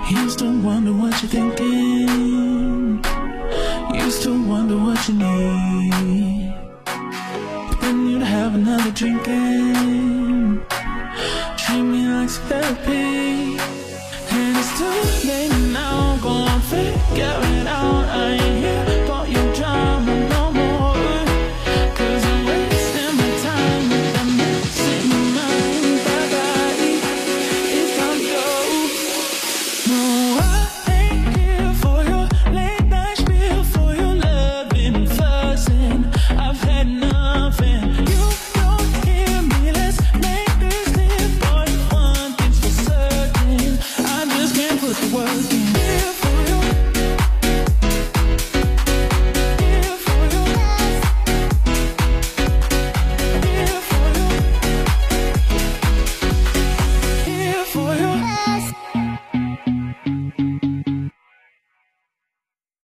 Used to wonder what you're thinking. Used to wonder what you need. But then you'd have another drink and treat me like some therapy. And it's too late now, go on, figure it out. I ain't here for your drama no more. Cause I'm wasting my time with that mess in my mind. Bye-bye, it's time to go. No, I ain't here for your late night spiel, for your loving and fussing. I've had nothing. You don't hear me, let's make this clear. Boy, one thing's for certain, I just can't put the work in.